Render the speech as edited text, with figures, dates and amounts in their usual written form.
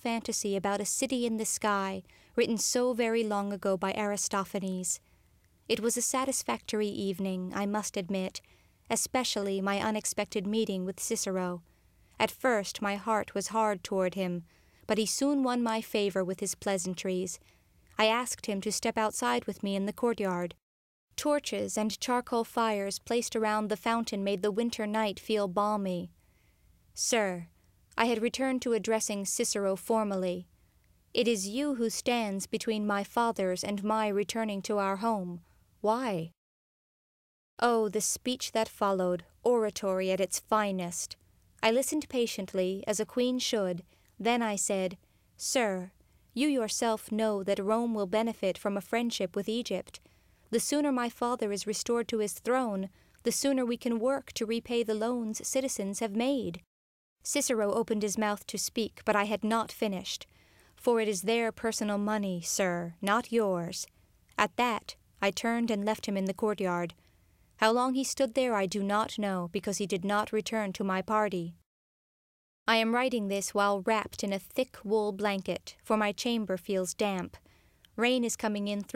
fantasy about a city in the sky, written so very long ago by Aristophanes. It was a satisfactory evening, I must admit, especially my unexpected meeting with Cicero. At first my heart was hard toward him, but he soon won my favor with his pleasantries. I asked him to step outside with me in the courtyard. Torches and charcoal fires placed around the fountain made the winter night feel balmy. "Sir," I had returned to addressing Cicero formally, "it is you who stands between my father's and my returning to our home. Why?" Oh, the speech that followed, oratory at its finest. I listened patiently, as a queen should. Then I said, "Sir, you yourself know that Rome will benefit from a friendship with Egypt. The sooner my father is restored to his throne, the sooner we can work to repay the loans citizens have made." Cicero opened his mouth to speak, but I had not finished. "For it is their personal money, sir, not yours." At that, I turned and left him in the courtyard. How long he stood there I do not know, because he did not return to my party. I am writing this while wrapped in a thick wool blanket, for my chamber feels damp. Rain is coming in through